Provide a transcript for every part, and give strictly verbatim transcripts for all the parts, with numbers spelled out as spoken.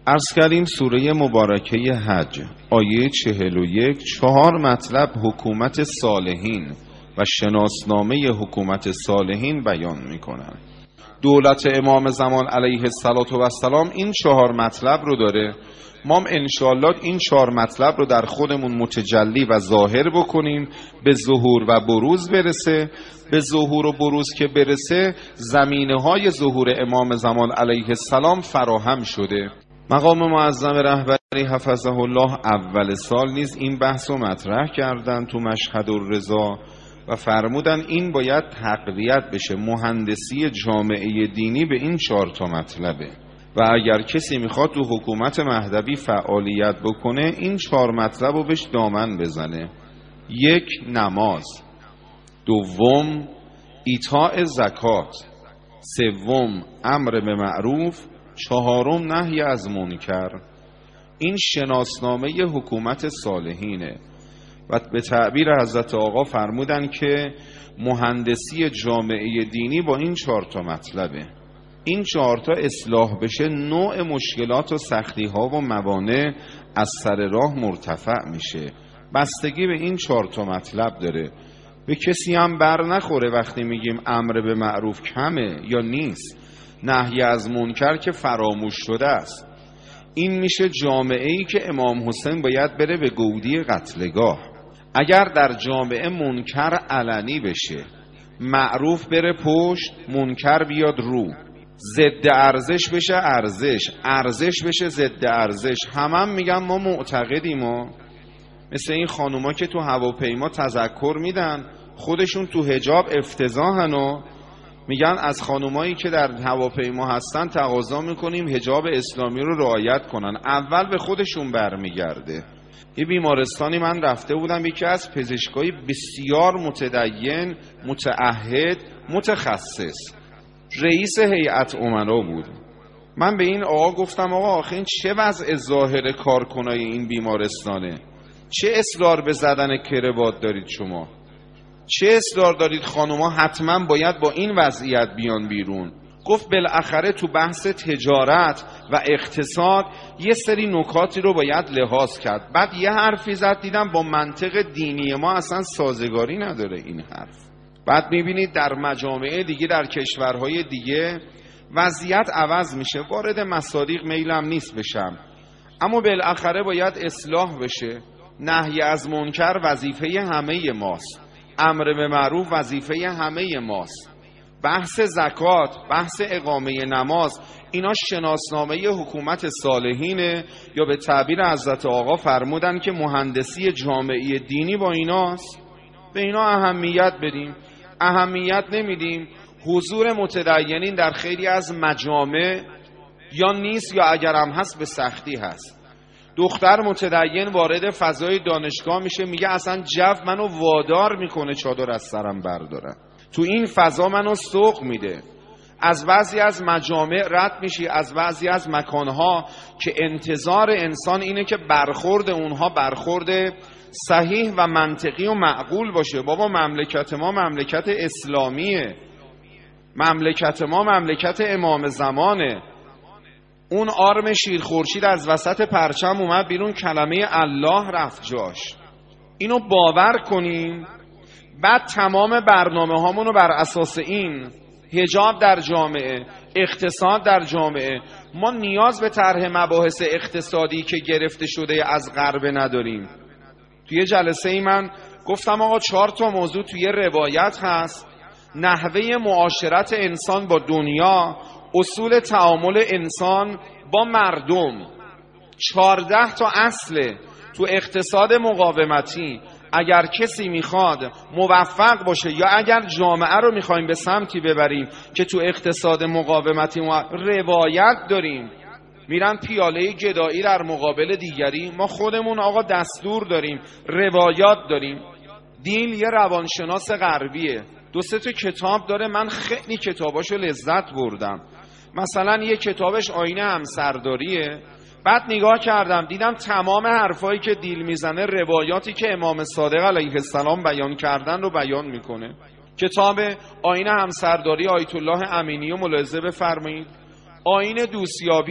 عرض کردیم سوره مبارکه حج آیه چهل و یک چهار مطلب حکومت صالحین و شناسنامه حکومت صالحین بیان میکنن. دولت امام زمان علیه السلام این چهار مطلب رو داره. ما هم انشاءالله این چهار مطلب رو در خودمون متجلی و ظاهر بکنیم، به ظهور و بروز برسه. به ظهور و بروز که برسه، زمینه های ظهور امام زمان علیه السلام فراهم شده. مقام معظم رهبری حفظه الله اول سال نیز این بحث رو مطرح کردن تو مشهد الرضا و فرمودن این باید تقویت بشه. مهندسی جامعه دینی به این چهار تا مطلبه و اگر کسی میخواد تو حکومت مهدوی فعالیت بکنه این چهار مطلب رو بهش دامن بزنه. یک، نماز. دوم، ایتاء زکات. سوم، امر به معروف. چهارم، نهی از منکر. این شناسنامه حکومت صالحینه و به تعبیر حضرت آقا فرمودن که مهندسی جامعه دینی با این چهار تا مطلبه. این چهار تا اصلاح بشه، نوع مشکلات و سختی ها و موانع از سر راه مرتفع میشه. بستگی به این چهار تا مطلب داره. به کسی هم بر نخوره وقتی میگیم امر به معروف کمه یا نیست، نهی از منکر که فراموش شده است. این میشه جامعه ای که امام حسین باید بره به گودی قتلگاه. اگر در جامعه منکر علنی بشه، معروف بره پشت، منکر بیاد رو، ضد ارزش بشه ارزش، ارزش بشه ضد ارزش، همم هم میگن ما معتقدیم. ما مثل این خانوما که تو هواپیما تذکر میدن، خودشون تو حجاب افتضاحن و میگن از خانومایی که در هواپیما هستن تقاضا میکنیم حجاب اسلامی رو رعایت کنن. اول به خودشون برمیگرده. یه بیمارستانی من رفته بودم، یکی از پزشکای بسیار متدین، متعهد، متخصص، رئیس هیئت امنا بود. من به این آقا گفتم آقا آخه این چه وضع ظاهر کارکنای این بیمارستانه؟ چه اصرار به زدن کروات دارید شما؟ چه اصرار دارید خانوما حتما باید با این وضعیت بیان بیرون؟ گفت بالاخره تو بحث تجارت و اقتصاد یه سری نکاتی رو باید لحاظ کرد. بعد یه حرفی زد دیدم با منطق دینی ما اصلا سازگاری نداره این حرف. بعد میبینید در مجامع دیگه، در کشورهای دیگه وضعیت عوض میشه. وارد مصادیق میلم نیست بشم، اما بالاخره باید اصلاح بشه. نهی از منکر وظیفه همه ماست، امر به معروف وظیفه همه ماست. بحث زکات، بحث اقامه نماز، اینا شناسنامه حکومت صالحینه، یا به تعبیر حضرت آقا فرمودن که مهندسی جامعه دینی با ایناست. به اینا اهمیت بدیم. اهمیت نمیدیم، حضور متدینین در خیلی از مجامع یا نیست یا اگرم هست به سختی هست. دختر متدین وارد فضای دانشگاه میشه، میگه اصلا جو منو وادار میکنه چادر از سرم بردارم، تو این فضا منو سوق میده. از بعضی از مجامع رد میشی، از بعضی از مکانها که انتظار انسان اینه که برخورد اونها برخورد صحیح و منطقی و معقول باشه. بابا مملکت ما مملکت اسلامیه، مملکت ما مملکت امام زمانه. اون آرم شیر خورشید از وسط پرچم اومد بیرون، کلمه الله رفت جاش. اینو باور کنیم. بعد تمام برنامه هامونو بر اساس این، حجاب در جامعه، اقتصاد در جامعه، ما نیاز به طرح مباحث اقتصادی که گرفته شده از غرب نداریم. توی جلسه ای من گفتم آقا چهار تا موضوع توی روایت هست: نحوه معاشرت انسان با دنیا، اصول تعامل انسان با مردم. چهارده تا اصل تو اقتصاد مقاومتی. اگر کسی میخواد موفق باشه یا اگر جامعه رو میخوایم به سمتی ببریم که تو اقتصاد مقاومتی روایت داریم، میرن پیاله گدایی در مقابل دیگری، ما خودمون آقا دستور داریم، روایات داریم. دین یه روانشناس غربیه، دو سه تا کتاب داره، من خیلی کتاباشو لذت بردم. مثلا یه کتابش آینه همسرداریه. بعد نگاه کردم دیدم تمام حرفایی که دیل میزنه روایاتی که امام صادق علیه السلام بیان کردن رو بیان میکنه. کتاب آینه همسرداری آیت الله امینی رو ملاحظه بفرمایید. آیین دوستیابی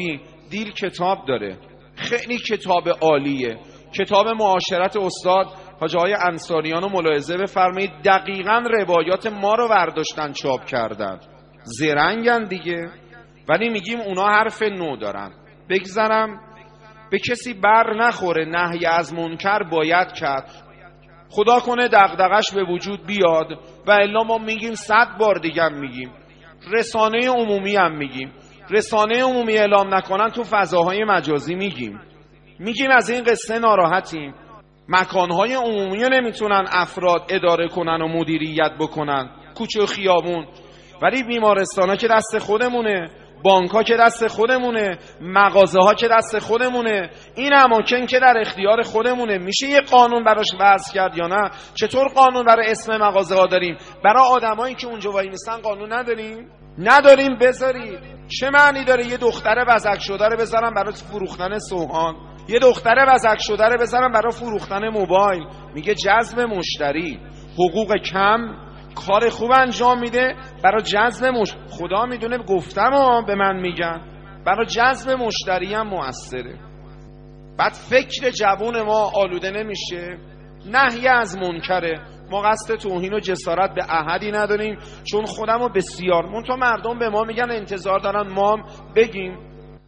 دیل کتاب داره، خیلی کتاب عالیه، کتاب معاشرت استاد حاج آقای انصاریان رو ملاحظه بفرمایید، دقیقاً روایات ما رو برداشتن چاپ کردن. زرنگن دیگه، ولی میگیم اونا حرف نو دارن. بگذارم به کسی بر نخوره، نهی از منکر باید کرد. خدا کنه دغدغش به وجود بیاد و الا ما میگیم صد بار دیگه میگیم، رسانه عمومی هم میگیم، رسانه عمومی اعلام نکنن تو فضاهای مجازی میگیم میگیم از این قصه ناراحتیم. مکانهای عمومی رو نمیتونن افراد اداره کنن و مدیریت بکنن، کوچه و خیابون، ولی بیمارستان ها که دست خودمونه، بانک ها که دست خودمونه، مغازه ها که دست خودمونه، این اماکن که در اختیار خودمونه. میشه یه قانون براش وضع کرد یا نه؟ چطور قانون برای اسم مغازه ها داریم، برای آدمایی که اونجا وای میستن قانون نداریم؟ نداریم بذارید. چه معنی داره یه دختره وزک شده رو بذارم برای فروختن سوهان، یه دختره وزک شده رو بذارم برای فروختن موبایل؟ میگه جذب مشتری، حقوق کم، کار خوب انجام میده برای جذب مشتری. خدا میدونه گفتم و به من میگن برای جذب مشتری هم مؤثره. بعد فکر جوون ما آلوده نمیشه؟ نهی از منکره. ما قصد توهین و جسارت به احدی نداریم، چون خودمو بسیار منتها مردم به ما میگن انتظار دارن ما بگیم.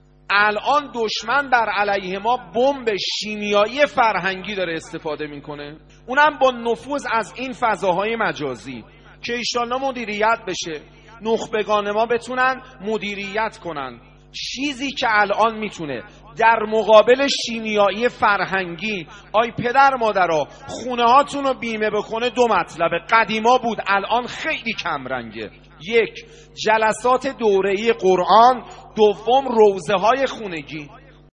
الان دشمن بر علیه ما بمب شیمیایی فرهنگی داره استفاده میکنه، اونم با نفوذ از این فضاهای مجازی که ایشالله مدیریت بشه، نخبگان ما بتونن مدیریت کنن. چیزی که الان میتونه در مقابل شیمیایی فرهنگی، آی پدر مادرها خونه هاتون رو بیمه بکنه، دو مطلبه. قدیما بود، الان خیلی کم رنگه. یک، جلسات دوره‌ای قرآن. دوم، روزه های خونگی.